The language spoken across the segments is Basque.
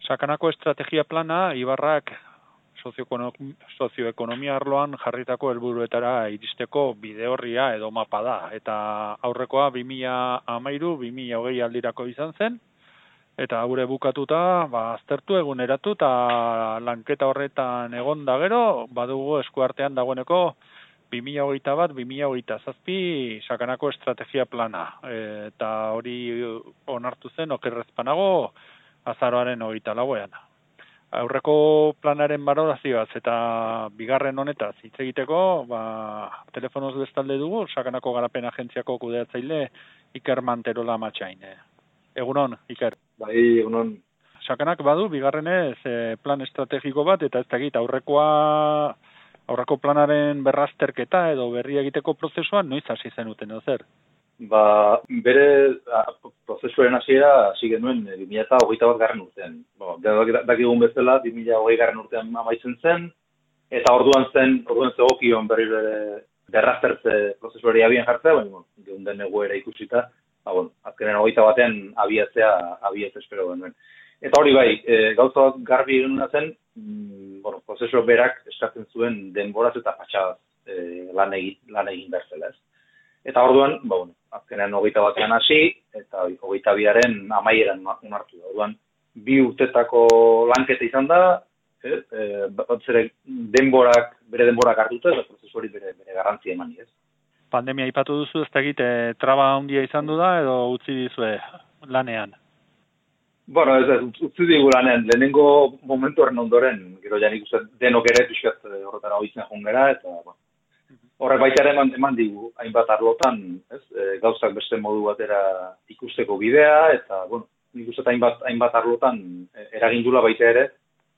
Sakanako estrategia plana Ibarrak sozioekonomia arloan jarritako helburuetara iristeko bide orria edo mapa da. Eta aurrekoa 2013-2020 aldirako izan zen, eta gure bukatuta, aztertu eguneratu eta lanketa horretan egon da gero, badugu eskuartean dagoeneko 2021-2027 sakanako estrategia plana. Eta hori onartu zen okerrezpanago azaroaren 24ean. Aurreko planaren balorazioaz eta bigarren honetaz hitz egiteko, telefonoz bestalde dugu sakanako garapen agentziako kudeatzaile Iker Manterola Matxain. Egunon, Iker. Bai, egunon. Sakanak badu bigarrenez plan estrategiko bat eta ez dakit aurreko planaren berrazterketa edo berri egiteko prozesuan noiz hasi zenuten edo zer? Bere prozesuaren hasiera hasi genuen 2021 urtean. Dakigun bezala 2020 urtean amaitzen zen eta orduan zegokion berri berraztertze prozesuari abian jartzea, baina geunden egoera ikusita, azkenen 21ean abiatzea espero genuen. Eta hori bai, gauza garbi genuna zen, prozesu berak eskatzen zuen denboraz eta patxadaz lan egin berzela ez. Eta orduan, azkenean 21ean hasi, eta 22ean amaieran onartu da. Orduan, 2 urtetako lanketa izan da, bere denborak hartuta, eta prozesu hori bere garrantzia eman ez. Pandemia aipatu duzu, ez dakit, traba handia izan du da, edo utzi dizue lanean? Utzi digu lanean, lehenengo momentu horren ondoren, gero janik uste denok ere pixkat horretara hoitzen jungera, eta horrek baita ere eman digu, hainbat arlotan, gauzak beste modu batera ikusteko bidea, eta, nik uste hainbat arlotan eragindula baita ere,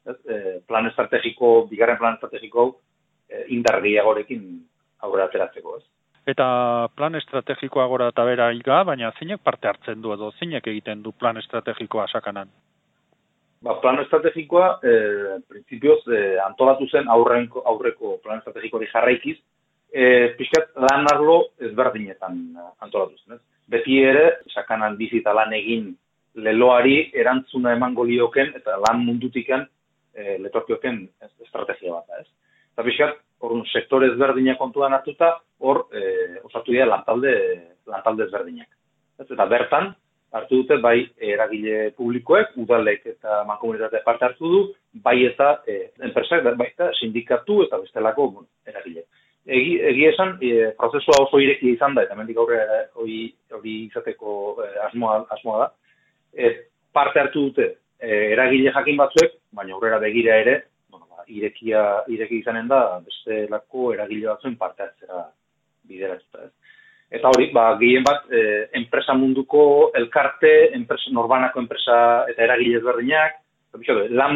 bigarren plan estrategiko indar gehiagorekin aurrera ateratzeko, ez. Eta plan estrategikoa gora eta bera higa, baina zeinek parte hartzen du edo zeinek egiten du plan estrategikoa Sakanan? Plan estrategikoa, printzipioz, antolatu zen aurreko plan estrategikori jarraikiz, pixkat lan arlo ezberdinetan antolatu zen. Ez? Beti ere, Sakanan bizi eta lan egin leloari erantzuna emango lioken eta lan mundutiken letorkioken estrategia bat. Ez? Eta pixkat, sektore ezberdinak kontuan hartuta, osatu dira lantalde ezberdinak. Eta bertan, hartu dute bai eragile publikoek, udalek eta mankomunitateak parte hartu du, bai eta enpresak, bai eta sindikatu eta bestelako eragile. Egia esan, prozesua oso irekia izan da, eta hemendik aurrera hori izateko asmoa da. Parte hartu dute eragile jakin batzuek, baina aurrera begira ere, ireki izanen da, bestelako eragile batzuen parte hartzera bideratuta. Eta hori, gehien bat, enpresa munduko elkarte, norbanako enpresa eta eragile ezberdinak, lan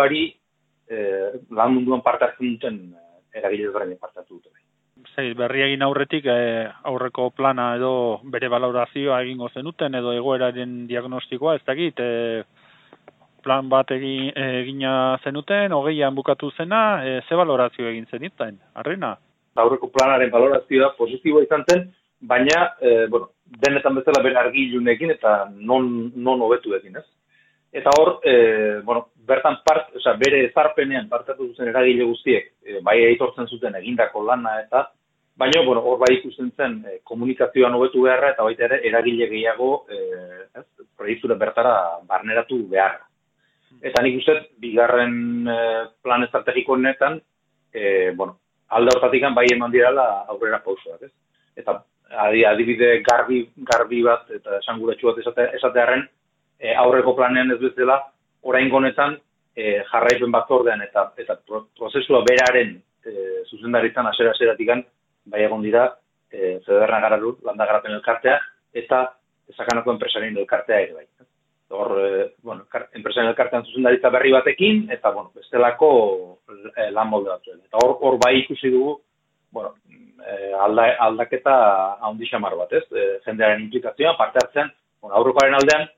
munduan parte hartzen duten eragile ezberdinak parte hartu dute. Berri egin aurretik aurreko plana edo bere balorazioa egingo zenuten edo egoeraren diagnostikoa, ez dakit, plan bat egina zenuten, 20an bukatu zena, ze balorazio egin zeniten, Arrena? Aurreko planaren balorazioa positiboa izan zen, baina, denetan bezala bere argilunekin eta non hobetu egin, ez? Eta hor, bertan bere ezarpenean partatu zuzen eragile guztiek, bai aitortzen zuten egindako lana eta, baina, hor bai ikusten zen komunikazioan hobetu beharra eta baita ere eragile gehiago proiektura bertara barneratu beharra. Eta nik uste, bigarren plan estrategiko honetan, alde hortatik bai eman dirala aurrera pausoak, ez? Eta adibide garbi bat eta esanguratsu bat esatearren, aurreko planean ez bezala, oraingo honetan jarraipen batzordean eta prozesua beraren zuzendaritzan hasiera-hasieratik bai egon dira Zederna Garalur, Landa Garapen elkartea eta Sakanako enpresarien elkartea ere bai. Hor, enpresarien elkartean zuzendaritza berri batekin eta bestelako lan molde batzuen. Eta hor bai ikusi dugu aldaketa handi xamar bat, ez? Jendearen implikazioa, parte hartzen, aurrekoaren aldean,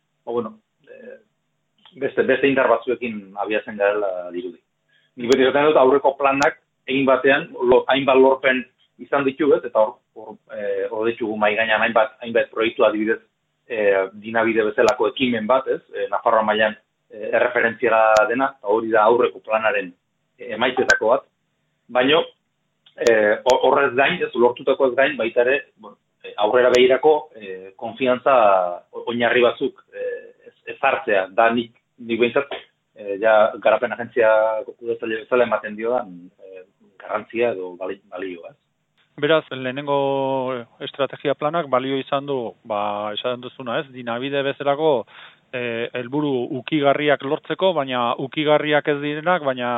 beste indar batzuekin abiatzen garela dirudi. Nik beti esaten dut aurreko planak egin batean, hainbat lorpen izan ditu, eta hor ditugu mai gainean hainbat proiektu adibidez dinabide bezalako ekimen bat, ez? Nafarroa mailan erreferentzia dena, eta hori da aurreko planaren emaitzetako bat, baino horrez gain, ez lortutako ez gain, baita ere, aurrera behirako konfiantza oinarri batzuk ezartzea, da nik behintzat, garapen agentziako kudeatzaile bezala ematen dio da garrantzia edo balioa. Beraz, lehenengo estrategia planak balio izan du, esan duzuna ez, dinabide bezalako helburu ukigarriak lortzeko, baina ukigarriak ez direnak, baina,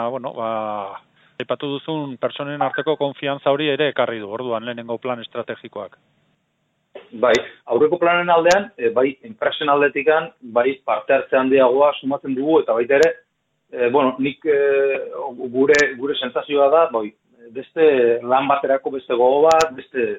aipatu duzun pertsonen arteko konfiantza hori ere ekarri du, orduan lehenengo plan estrategikoak. Bai, aurreko planen aldean, bai, enpresen aldetikan, bai, parte hartze handiagoa sumatzen dugu, eta baita ere, nik gure sensazioa da, beste lan baterako beste gogo bat,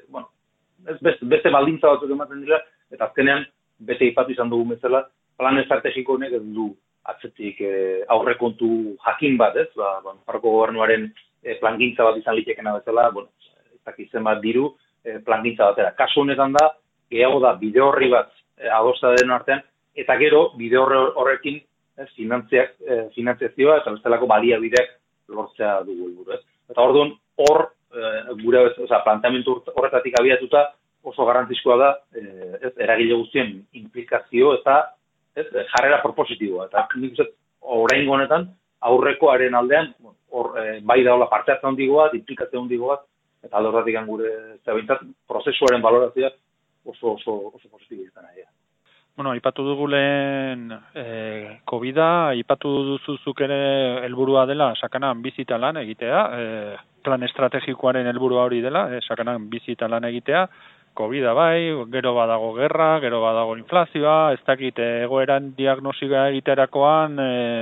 beste baldintza batzuk ematen dira, eta azkenean, bete ipatu izan dugu bezala, plan estrategiko honek ez du atzetik aurrekontu jakin bat, ez? Nafarroko gobernuaren plangintza bat izan litekena bezala, ez dakizen bat diru, plangintza batera. Kasu honetan da, gehiago da bide horri bat adosta den artean, eta gero bide horrekin finantziazioa eta bestelako baliabideak lortzea dugu helburu. Eta orduan hor, gure planteamendu horretatik abiatuta oso garrantzizkoa da eragile guztien implikazio eta jarrera propositiboa. Eta nik uste oraingo honetan aurrekoaren aldean bai daola parte hartze handigo bat, implikazio handigo bat, eta alde horretik gure behintzat prozesuaren balorazioa oso positibo izan nahi. Aipatu dugu lehen COVID-a, aipatu duzuzuk ere helburua dela sakanan bizita lan egitea, plan estrategikoaren helburua hori dela, sakanan bizita lan egitea, COVID-a bai, gero badago gerra, gero badago inflazioa, ez dakit egoeran diagnostika egiterakoan,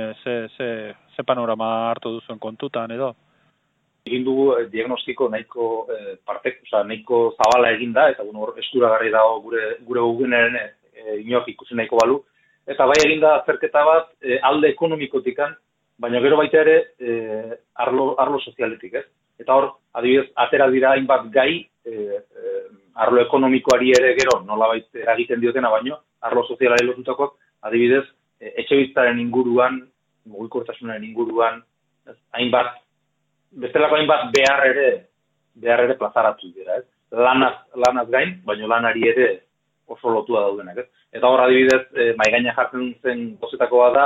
ze panorama hartu duzuen kontutan edo? Egin dugu diagnostiko nahiko nahiko zabala egin da, eta eskuragarri dago gure gugenaren inork ikusi nahiko balu. Eta bai egin da azterketa bat alde ekonomikotikan, baina gero baita ere arlo sozialetik, ez? Eta hor, adibidez, atera dira hainbat gai, arlo ekonomikoari ere gero nolabait eragiten diotena, baino arlo sozialari lotutakoak, adibidez, etxebizitzaren inguruan, mugikortasunaren inguruan, bestelako hainbat behar ere plazaratu dira, ez? Lanaz gain, baino lanari ere oso lotua daudenak, ez? Eta hor adibidez, mahaigaina jartzen zen gozetakoa da,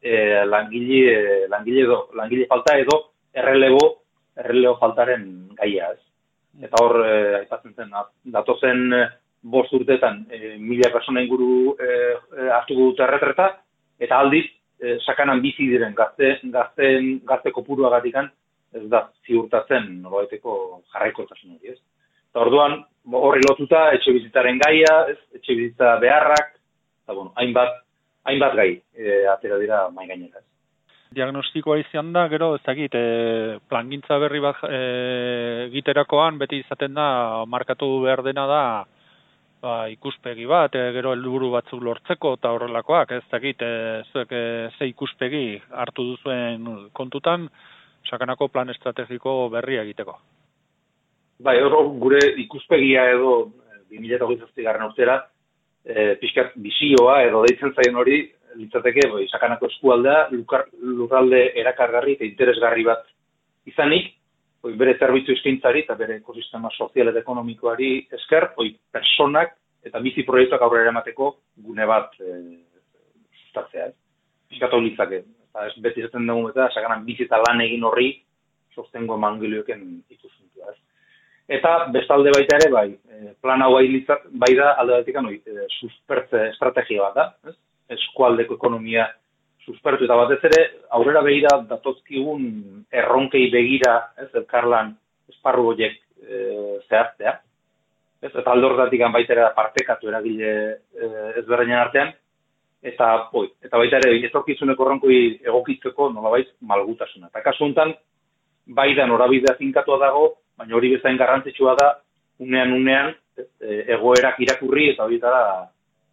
langile falta edo errelebo faltaren gaia, ez? Eta hor, aipatzen zen, datozen 5 urteetan 1000 persona inguru hartuko dute erretreta, eta aldiz, sakanan bizi diren gazte kopuruagatikan, ez da ziurtatzen nolabaiteko jarraikotasun hori, ez? Eta orduan, horri lotuta, etxe bizitzaren gaia, etxe bizitza beharrak, eta hainbat gai atera dira mahai gainera. Diagnostikoa izan da, gero ez dakit, plangintza berri bat egiterakoan beti izaten da, markatu behar dena da, ikuspegi bat, gero helburu batzuk lortzeko eta horrelakoak, ez dakit, zuek ze ikuspegi hartu duzuen kontutan, sakanako plan estrategiko berria egiteko. Bai, gure ikuspegia edo 2027 urtera, pixkat bisioa edo deitzen zaien hori, litzateke, sakanako eskualdea, lurralde erakargarri eta interesgarri bat izanik, bere zerbitzu eskaintzari eta bere ekosistema sozial eta ekonomikoari esker, personak eta bizi proiektuak aurrera emateko gune bat sustatzea. Pixkat hori litzake. Ez beti zaten dugu eta sakanan bizi eta lan egin horri sostengo emangilioeken ikusuntua. Eta bestalde baita ere, plan hau bai da alde batikan suspertze estrategia bat da, eskualdeko ekonomia suspertu eta batez ere aurrera begira datozkigun erronkei begira, elkarlan esparru horiek zehaztea. Eta alde horretatik baita ere partekatu eragile ezberdinen artean, eta baita ere etorkizuneko erronkoi egokitzeko nolabait malgutasuna. Eta kasu honetan, bai da norabidea finkatua dago, baina hori bezain garrantzitsua da, unean egoerak irakurri eta horietara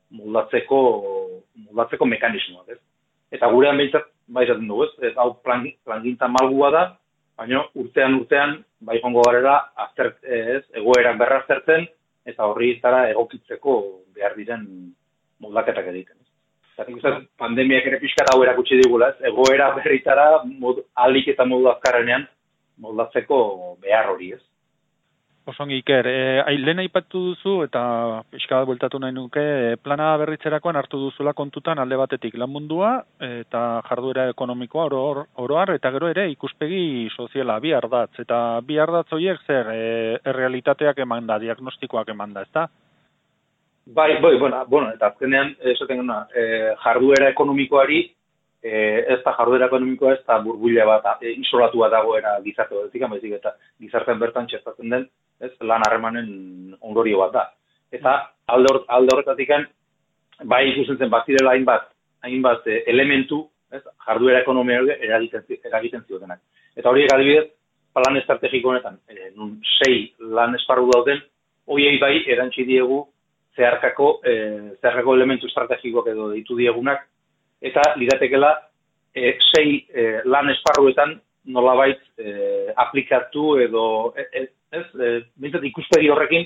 moldatzeko mekanismoak, ez? Eta gurean behintzat, bai esaten dugu, ez? Hau plangintza malgua da, baina urtean, bai jongo garela, egoerak berra aztertzen, eta horri zara egokitzeko behar diren moldaketak egiten. Pandemiak ere pixka hau erakutsi digula, ez? Egoera berritara alik eta modu azkarrenean moldatzeko behar hori, ez? Osongi, Iker, lehen aipatu duzu eta pixka bat bueltatu nahi nuke, plana berritzerakoan hartu duzula kontutan alde batetik lan mundua eta jarduera ekonomikoa oroar eta gero ere ikuspegi soziala bi ardatz. Eta bi ardatz horiek zer errealitateak eman da, diagnostikoak eman da, ezta? Bai, bueno, eta azkenean, esaten gana, jarduera ekonomikoari, ez da jarduera ekonomikoa ez da burbuila bat, isolatu bat dagoera gizarte bat baizik eta gizartean bertan txertatzen den, ez lan harremanen ondorio bat da. Eta alde horretatik bai ikusten zen bazirela hainbat elementu, ez, jarduera ekonomia eragiten ziotenak. Eta horiek adibidez, plan estrategiko honetan, nun 6 lan esparru dauden, horiei bai erantsi diegu zeharkako elementu estrategikoak edo deitu diegunak, eta liratekela 6 lan esparruetan nolabait aplikatu edo bintzat ikuspegi horrekin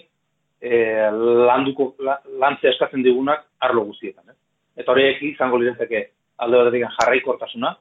lantzea eskatzen digunak arlo guztietan. Eta horiek izango lirateke alde batetik jarraikortasuna,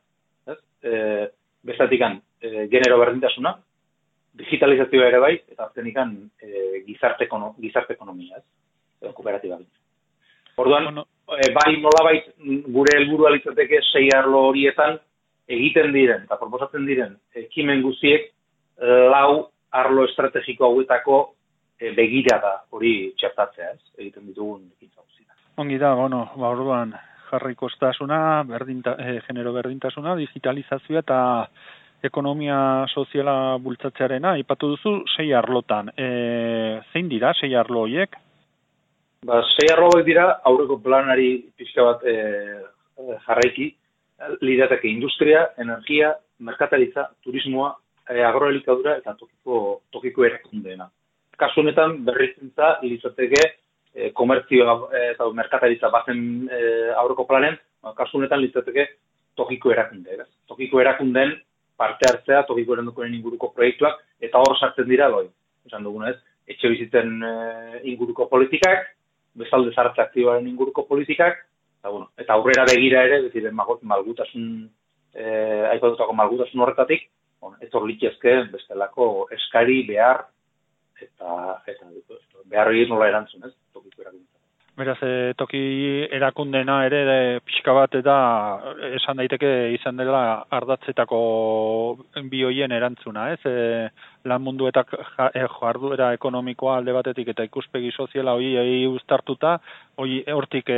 bestatik genero berdintasuna, digitalizazioa ere bai, eta azkenikan gizarte ekonomia, edo kooperatiba. Orduan, bai nolabait gure helburua litzateke 6 arlo horietan egiten diren eta proposatzen diren ekimen guztiek 4 arlo estrategiko hauetako begirada hori txertatzea, ez? Egiten ditugun ekintza guztietan. Ongi da, orduan jarraikoztasuna, genero berdintasuna, digitalizazioa eta ekonomia soziala bultzatzearena aipatu duzu 6 arlotan. Zein dira 6 arlo horiek? 6 arloak dira aurreko planari pixka bat jarraiki, lirateke industria, energia, merkataritza, turismoa, agroelikadura eta tokiko erakundeena. Kasu honetan berrizkuntza litzateke komertzioa eta merkataritza bazen aurreko planen, kasu honetan litzateke tokiko erakunde. Tokiko erakundeen parte hartzea, tokiko erakundearen inguruko proiektuak, eta hor sartzen dira esan duguna ez, etxe bizitzen inguruko politikak, bezalde zaratze aktibaren inguruko politikak, eta aurrera begira ere, beziren malgutasun, aipatutako malgutasun horretatik, etor litzezke bestelako eskari, behar, eta behar hori nola erantzun, ez, tokiko erakuntza. Beraz, toki erakundena ere pixka bat eta esan daiteke izan dela ardatzetako bi horien erantzuna, ez? Lan mundu eta jarduera ekonomikoa alde batetik eta ikuspegi soziala hori uztartuta, hortik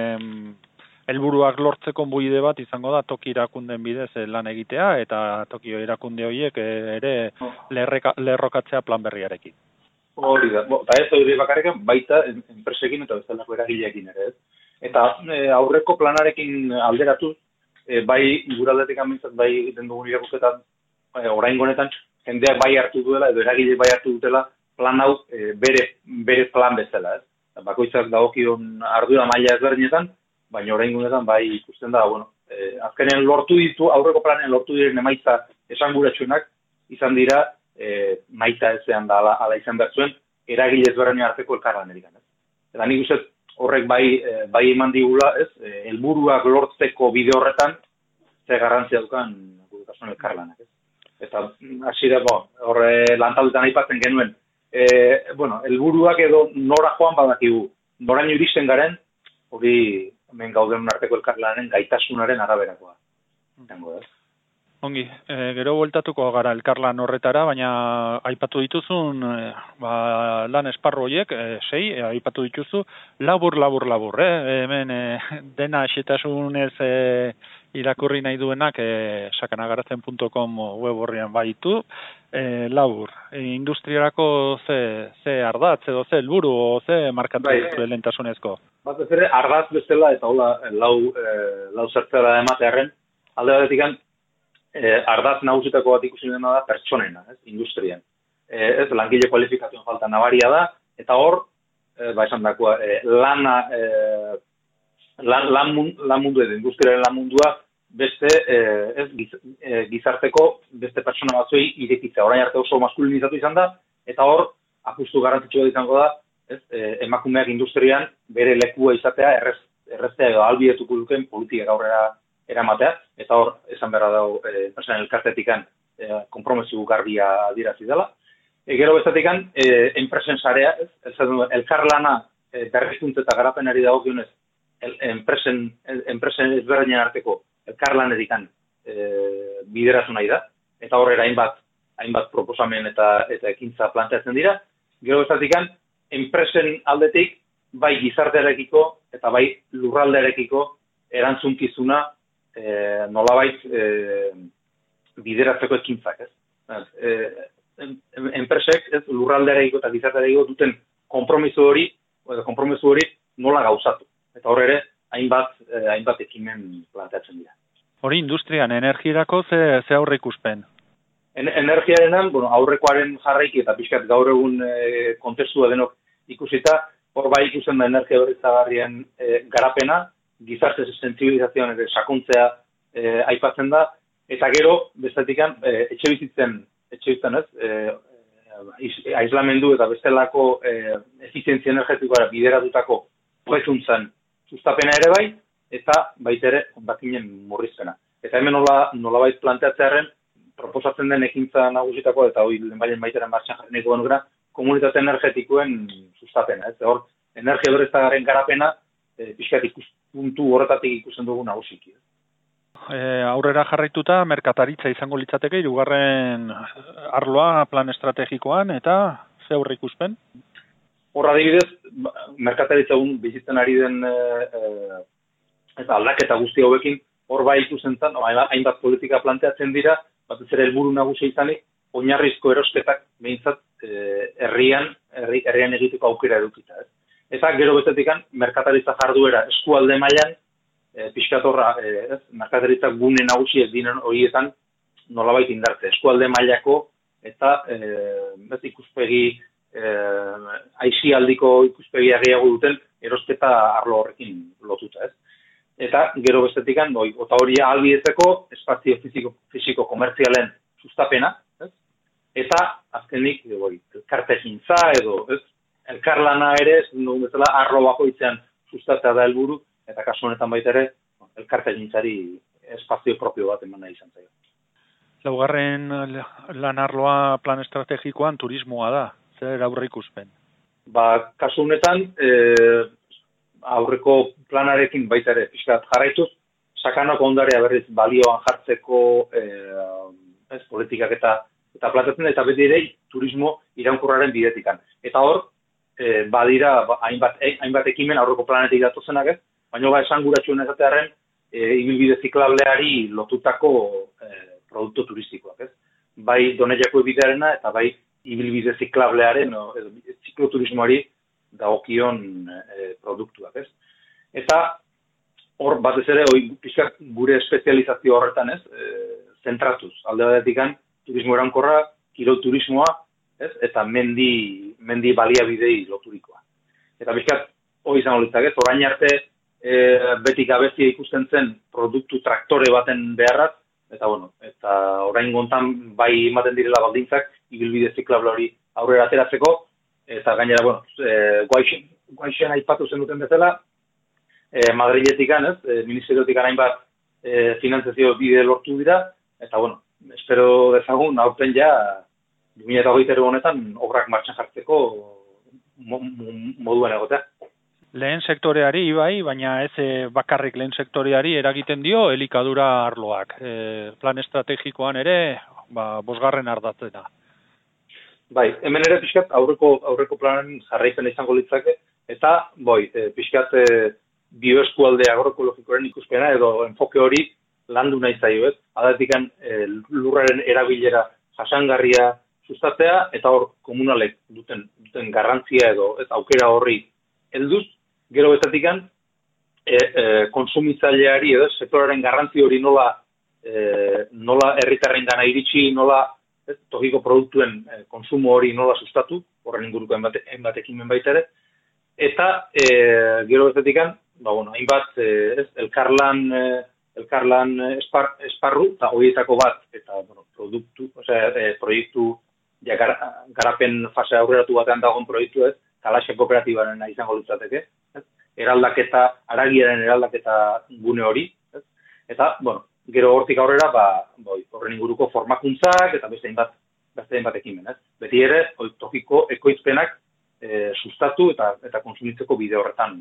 helburuak lortzeko bide bat izango da toki erakunden bidez lan egitea eta toki erakunde horiek ere lerrokatzea plan berriarekin. Hori da, eta ez hori bakarrekan baita enpresekin eta bezalako eragileekin ere, ez? Eta aurreko planarekin alderatuz, bai guraldetik amintzat, bai egiten dugun irakurketan, oraingo honetan, jendeak bai hartu duela, edo eragileek bai hartu dutela, plan hau bere plan bezala, ez? Bakoitzak dagokion ardura maila ezberdinetan, baina oraingo honetan bai ikusten da, azkenean aurreko planean lortu diren emaitza esanguratsuenak izan dira, naita ezean da ala izan behar zuen, eragile ezberdinen arteko elkarlan erikan. Eta nik uste horrek bai eman digula, helburuak lortzeko bide horretan, ze garrantzia dukan gurutasun elkarlanak. Eta hasiera, horre lantaldetan aipatzen genuen, helburuak edo nora joan badakigu, noraino iristen garen, hori hemen gauden arteko elkarlanen gaitasunaren araberakoa. Ongi, gero bueltatuko gara elkarlan horretara, baina aipatu dituzun lan esparru horiek, 6, aipatu dituzu, labur, hemen dena xetasunez irakurri nahi duenak sakanagaratzen.com web horrian baitu, labur, industriarako ze ardatz edo ze helburu o ze markatu lehentasunezko? Bat ez ere, ardatz bezala eta hola lau zertzera ematearen, alde batetik ardatz nagusitako bat ikusi dena da pertsonena, industrian. Ez langile kualifikazioen falta nabaria da, eta hor, esan dakoa, lan mundu edo industriaren lan mundua beste gizarteko beste pertsona batzuei irekitzea. Orain arte oso maskulinizatu izan da, eta hor, apustu garrantzitsua izango da, emakumeak industrian bere lekua izatea erreztea edo albidetuko duken politikak aurrera eramatea, eta hor, esan beharra dago, enpresen elkartetikan konpromesu garbia adirazi dela. Gero bestatikan, enpresen sarea, elkarlana berrikuntza eta garapenari dagokionez, enpresen ezberdinen arteko elkarlanedikan bideratu nahi da, eta horrela hainbat proposamen eta ekintza planteatzen dira. Gero bestatikan, enpresen aldetik, bai gizartearekiko eta bai lurraldearekiko erantzunkizuna nolabait bideratzeko ekintzak, ez? Enpresek, ez, lurraldearekiko eta gizartearekiko duten konpromiso hori nola gauzatu. Eta hor ere, hainbat ekimen planteatzen dira. Hori industrian, energiarako ze aurre ikuspen? Energiarenan, aurrekoaren jarraiki eta pixkat gaur egun kontestua denok ikusita, hor bai ikusten da energia berriztagarrien garapena, gizarte sentsibilizazioan ere sakontzea aipatzen da, eta gero, bestetikan, etxebizitzen ez, aislamendu eta bestelako efizientzia energetikoa bideratutako hobekuntzan sustapena ere bai, eta baita ere hondakinen murrizpena. Eta hemen nolabait planteatzearen, proposatzen den ekintza nagusitako eta hori lehenbailen baitaren martxan jarreneko benukera, komunitate energetikoen sustapena. Hor, energia berriztagarrien garapena, pixkat ikuspuntu horretatik ikusten dugu nagusiki. Aurrera jarraituta, merkataritza izango litzateke, hirugarren arloa plan estrategikoan, eta ze aurre ikuspen? Horra adibidez, merkataritza bizitzen ari den eta aldaketa guzti hauekin, hor bai ikusten zen, hainbat politika planteatzen dira, batez ere helburu nagusia izanik, oinarrizko erosketak behintzat herrian egiteko aukera edukita. Eta gero bestetikan, merkataritza jarduera eskualde mailan, pixkatorra, merkataritza gune nagusiek dinen horietan nolabait indartze. Eskualde mailako eta ikuspegi, aisialdiko ikuspegia gehiago duten erosketa arlo horrekin lotuta. Eta gero bestetikan, eta hori ahalbidetzeko espazio fisiko komertzialen sustapena, eta azkenik elkartegintza edo elkarlana ere, ez dugu bezala, arlo bakoitzean sustatzea da helburu, eta kasu honetan baita ere, elkartegintzari espazio propio bat eman nahi izan zaio. Laugarren lan arloa plan estrategikoan turismoa da, zer aurre ikuspen? Kasu honetan, aurreko planarekin baita ere pixkat jarraituz, sakanako ondarea berriz balioan jartzeko politikak eta plantatzen, eta beti ere turismo iraunkorraren bidetikan. Eta hor, badira hainbat ekimen aurreko planetik datozenak ez, baina esan guratxuen ezatearen ibilbide ziklableari lotutako produktu turistikoak ez. Bai Doneiako bidearena eta bai ibilbide ziklablearen zikloturismoari dagokion produktuak ez. Eta hor batez ere pixkat gure espezializazio horretan ez, zentratuz. Alde batetikan turismo eraunkorra, kirol turismoa ez, eta mendi baliabidei loturikoa. Eta pixkat hori izango litzak ez, orain arte beti gabezia ikusten zen produktu traktore baten beharraz, eta orain gontan bai ematen direla baldintzak ibilbide ziklable hori aurrera ateratzeko, eta gainera, guaixen aipatu zen duten bezala, Madriletikan, ministeriotikan hainbat finantzazio bide lortu dira, eta espero dezagun, aurten ja, 2023 honetan obrak martxan jartzeko moduan egotea. Lehen sektoreari, bai, baina ez bakarrik lehen sektoreari eragiten dio elikadura arloak. Plan estrategikoan ere, bosgarren ardatzena. Bai, hemen ere pixkat aurreko planen jarraipena izango litzake, eta pixkat bioeskualde agroekologikoaren ikuspena edo enfoke hori landu nahi zaio, ez? Adatikan lurraren erabilera jasangarria sustatzea, eta hor komunalek duten garrantzia edo aukera horri helduz, gero bezatikan konsumitzaileari edo sektoraren garrantzi hori nola herritarren gana iritsi, nola tokiko produktuen konsumo hori nola sustatu, horren inguruko hainbat ekimen baita ere, eta gero bezatikan, hainbat elkarlan esparru, eta horietako bat, eta proiektu garapen fase aurreratu batean dagoen proiektu ez, Kalaxe kooperatibaren izango litzateke. haragiaren eraldaketa gune hori, ez? Eta, bueno, gero hortik aurrera, horren inguruko formakuntzak eta beste hainbat ekimen, ez? Beti ere, tokiko ekoizpenak sustatu eta konsumitzeko bide horretan.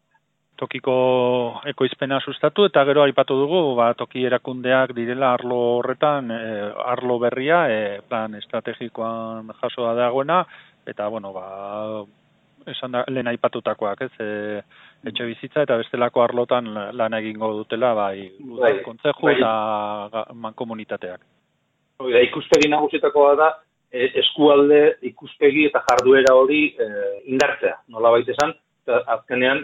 Tokiko ekoizpena sustatu eta gero aipatu dugu, toki erakundeak direla arlo horretan, arlo berria, plan estrategikoan jasoa dagoena, eta, bueno, esan da, lehen aipatutakoak, ez, etxe bizitza eta bestelako arlotan lan egingo dutela, kontzeju eta mankomunitateak. Ikuspegi nagusitakoa da, eskualde ikuspegi eta jarduera hori indartzea, nolabait esan, azkenean,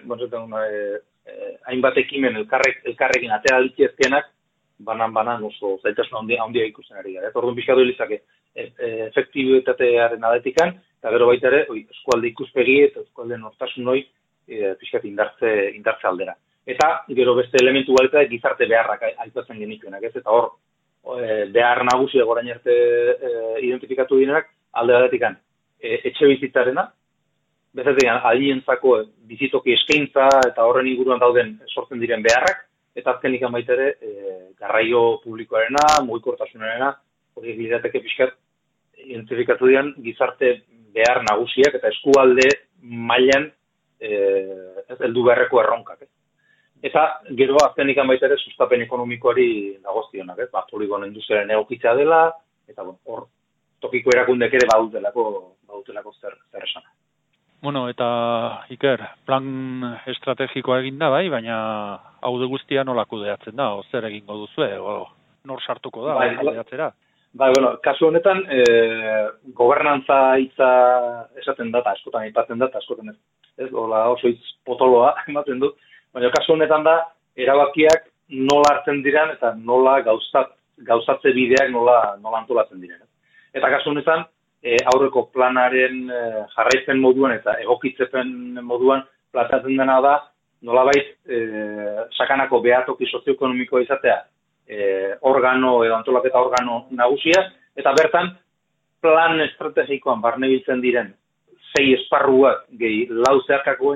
hainbat ekimen elkarrekin atera litezkenak, banan oso zailtasun handia ikusten ari gara. Orduan pixkatu hilizake, efektibitatearen adetikan, eta gero baita ere, eskualde ikuspegi eta eskualde nortasun hori pixkat indartze aldera. Eta gero beste elementu baleta gizarte beharrak aipatzen genituenak, ez? Eta hor, behar nagusi gorain arte identifikatu direnak, alde badetikan, etxe bizitzarena, bezatik adientzako bizitoki eskaintza eta horren inguruan dauden sortzen diren beharrak, eta azkenik baita ere garraio publikoarena, mugikortasunarena, horiek lirateke pixkat identifikatu diren gizarte behar nagusiak eta eskualde mailan heldu beharreko erronkak. Eta gero azkenik baita ere sustapen ekonomikoari dagozkionak, poligono industriaren egokitzea dela, eta hor tokiko erakundek ere badutelako zer esana. Bueno, eta Iker, plan estrategikoa eginda bai, baina hau de guztia nola kudeatzen da, zer egingo duzue, nor sartuko da, kudeatzera? Kasu honetan, gobernantza hitza esaten da, askotan aipatzen da, askotan ez, oso hitz potoloa ematen du, baina kasu honetan da, erabakiak nola hartzen diren eta nola gauzatze bideak nola antolatzen diren. Eta kasu honetan, aurreko planaren jarraitzen moduan eta egokitzepen moduan planteatzen dena da, nolabait sakanako behatoki sozioekonomikoa izatea organo edo antolaketa organo nagusia, eta bertan plan estrategikoan barnebiltzen diren 6 esparruak gehi 4 zeharkako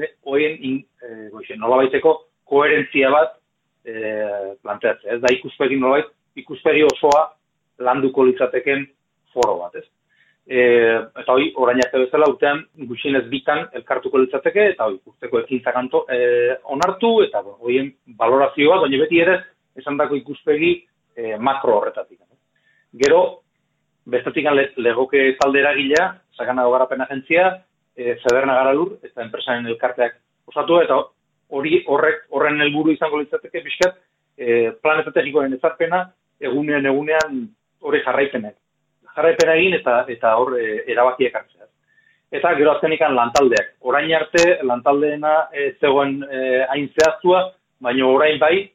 nolabaiteko koherentzia bat planteatzea. Ez da ikuspegi osoa landuko litzateken foro bat, ez? Eta orain arte bezala urtean gutxienez bitan elkartuko litzateke eta urteko ekintzak onartu eta horien valorazioa, baina beti ere esandako ikuspegi makro horretatik. Gero, bestetik legoke talde eragilea, Sakanago Garapen Agentzia, Zederna Garalur eta enpresaren elkarteak osatu, eta horren helburu izango litzateke pixkat plan estrategikoaren ezarpena egunean hori jarraipenak. Jarraipena egin eta hor erabakiak hartzea. Eta gero azkenikan lantaldeak. Orain arte lantaldeena zegoen hain zehaztua, baina orain bai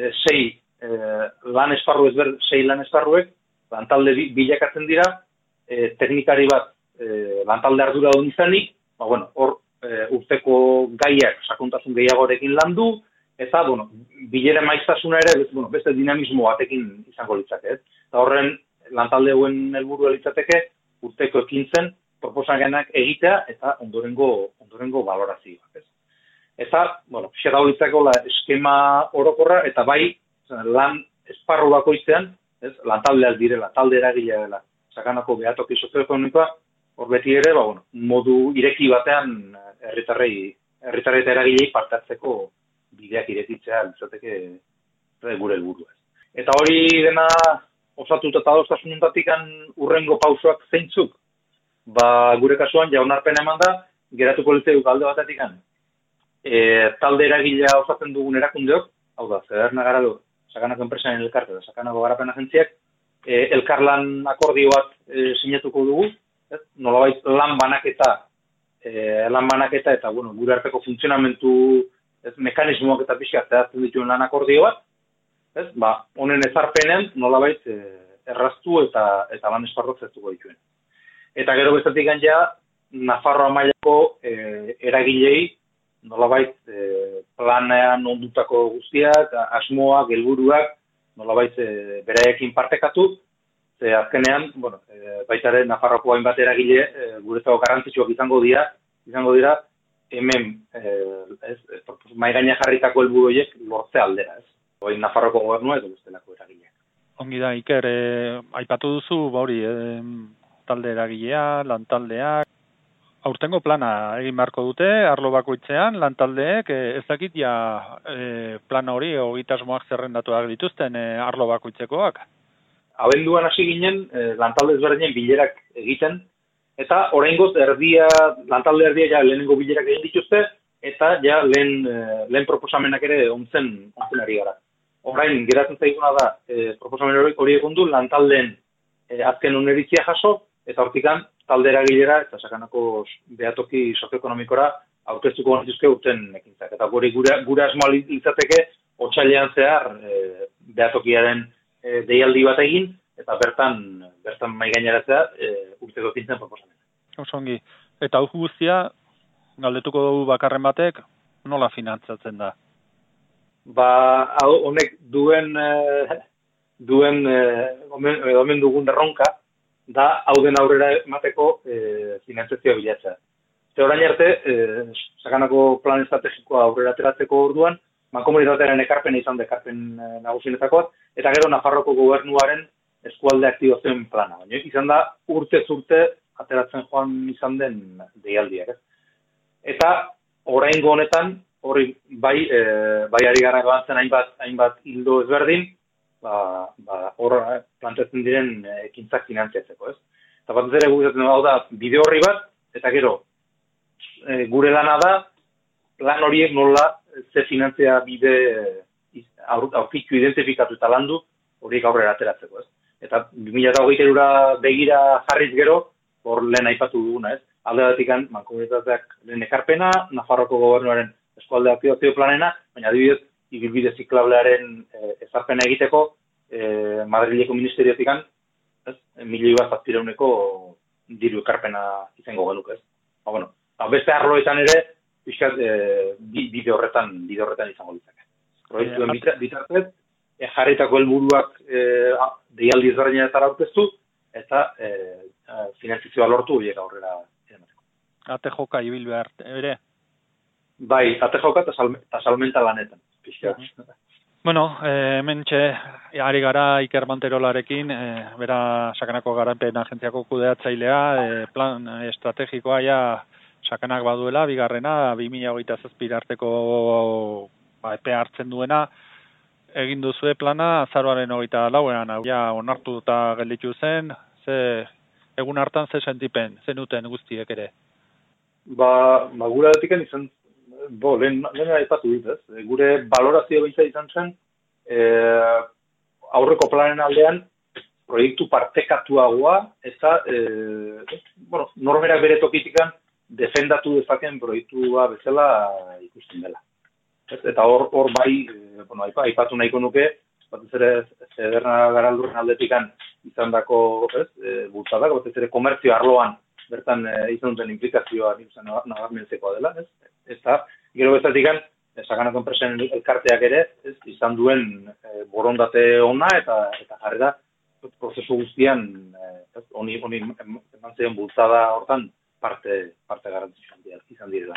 6 lan esparruek lantalde bilakatzen dira, teknikari bat lantalde ardura duen izanik, hor urteko gaiak sakontasun gehiagorekin landu, eta bilera maiztasuna ere beste dinamismo batekin izango litzake. Eta horren lantalde hauen helburua litzateke urteko ekintzen proposamenak egitea eta ondorengo valorazioak. Eta, pixka dago litzako eskema orokorra eta bai lan esparru bakoitzean, lantaldeak direla, talde eragilea dela, Sakanako behatoki sozioekonomikoa, hor beti ere, modu ireki batean herritarrei eta eragilei parte hartzeko bideak irekitzea litzateke gure helburua. Eta hori dena osatuta eta adostasunetatik urrengo pausoak zeintzuk? Gure kasuan jaunarpena eman da, geratuko litzaigu alde batetik talde eragilea osatzen dugun erakundeok, hau da, Zederna Garalur, Sakanako enpresaren elkarte eta Sakanago Garapen Agentziak, elkarlan akordio bat sinatuko dugu, nolabait lan banaketa eta gure arteko funtzionamentu mekanismoak eta pixka zehazten dituen lan akordio bat, honen ezarpenen nolabait erraztu eta lan esparruak zehaztuko dituen. Eta gero bestetik Nafarroa mailako eragilei nolabait planean ondutako guztiak, asmoak, helburuak nolabait beraiekin partekatu, ze azkenean, baita ere Nafarroako hainbat eragile guretzako garrantzitsuak izango dira hemen mai gaina jarritako helburu horiek lortze aldera, ez? Hori Nafarroko gobernua edo bestelako eragileak. Ongi da, Iker, aipatu duzu, hori, talde eragilea, lantaldeak, aurtengo plana egin beharko dute, arlo bakoitzean, lantaldeek, ez dakit ja plana hori, egitasmoak zerrendatuak dituzten arlo bakoitzekoak. Abenduan hasi ginen, lantalde ezberdinen bilerak egiten, eta oraingoz lantalde erdia ja lehenengo bilerak egin dituzte, eta ja lehen proposamenak ere ontzen ari gara. Orain, geratzen zaiguna da, proposamen hori egon du, lantaldeen azken oneritzia jaso, eta hortikan talde eragilera eta sakanako behatoki sozioekonomikora aurkeztuko genituzke urten ekintzak. Eta gure asmoa litzateke, otsailean zehar behatokiaren deialdi bat egin, eta bertan mai gaineratzea urteko ekintzen proposamen. Osongi. Eta hau guztia, galdetuko dugu bakarren batek, nola finantzatzen da? Honek duen dugun erronka, da hau den aurrera emateko finantzazioa bilatzea. Orain arte, sakanako plan estrategikoa aurrera ateratzeko orduan, mankomunitatearen ekarpena izan da ekarpen nagusienetakoak, eta gero Nafarroko gobernuaren eskualde aktibazioen plana. Baina izan da urtez urte ateratzen joan izan den deialdiak. Eta oraingo honetan, hori bai ari gara gabantzen hainbat hildo ezberdin, hor planteatzen diren ekintzak finantziatzeko, ez? Eta bat ere guzatzen hau da bide horri bat, eta gero gure lana da plan horiek nola ze finantzia bide aurkitu identifikatu eta landu horiek aurrera ateratzeko, ez? Eta 2023 begira jarriz gero, hor lehen aipatu duguna, ez? Alde batikan, mankomunitateak lehen ekarpena, Nafarroko gobernuaren eskualde aktibazio planena, baina adibidez, ibilbide ziklablearen ezarpena egiteko, Madrileko ministeriotikan, 1.700.000 diru ekarpena izango genuke, ez? Beste arloetan ere, pixkat bide horretan izango litzake. Proiektuen bitartez, jarritako helburuak deialdi ezberdinetara aurkeztu, eta finantzazioa lortu horiek aurrera emateko. Ate joka ibil behar, ere? Bai, ate joka eta salmenta lanetan. Bueno, hementxe ari gara Iker Manterolarekin, bera Sakanako Garapen Agentziako kudeatzailea, plan estrategikoa ja Sakanak baduela, bigarrena, 2027 arteko epea hartzen duena, egin duzue plana azaroaren 24an, ja onartu eta gelditu zen, egun hartan ze sentipen, zenuten guztiek ere? Gure datiken izan, lehen aipatu dit, ez? Gure balorazio behitza izan zen, aurreko planen aldean, proiektu partekatuagoa, eta, norberak bere tokitikan, defendatu dezaken proiektua bezala ikusten dela. Eta hor bai, aipatu nahiko nuke, batez ere Zederna Garalduren aldetikan izan dako bultzadak, batez ere komertzio arloan bertan izan duten implikazioa nabarmentzekoa dela, ez? Eta gero bezatikan, Sakanako enpresen elkarteak ere, izan duen borondate ona eta jarrera prozesu guztian honi eman ziren bultzada hortan parte garrantzitsua izan direla.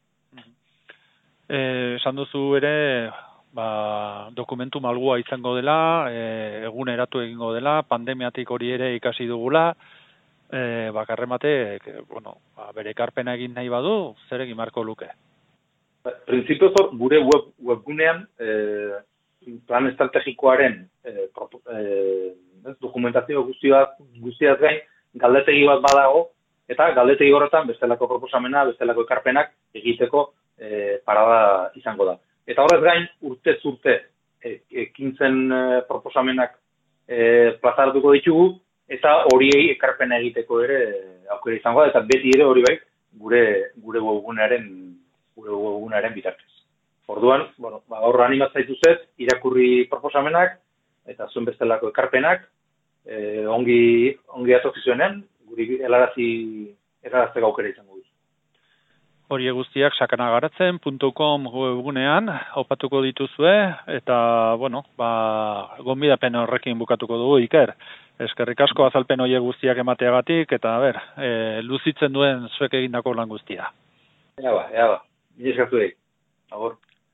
Esan duzu ere, dokumentu malgua izango dela, eguneratu egingo dela, pandemiatik hori ere ikasi dugula, bakarrematek, bere ekarpena egin nahi badu, zer egin marko luke? Printzipioz gure webgunean plan estrategikoaren dokumentazio guztiaz gain galdetegi bat badago, eta galdetegi horretan bestelako proposamena, bestelako ekarpenak egiteko parada izango da. Eta horrez gain, urtez urte ekintzen proposamenak plazaratuko ditugu, eta horiei ekarpena egiteko ere aukera izango da, eta beti ere hori bai gure webgunearen bitartez. Orduan, horra animatzaituzet, irakurri proposamenak, eta zuen bestelako ekarpenak, ongi atokizuenen, guri helarazteko aukera izango dut. Hori guztiak sakanagaratzen.com webgunean opatuko dituzue, eta, gonbidapen horrekin bukatuko dugu, Iker. Eskerrik asko azalpen horiek guztiak emateagatik, eta luzitzen duen zuek egindako lan guztia. Ea ba. Mila eskatu egin. Agor.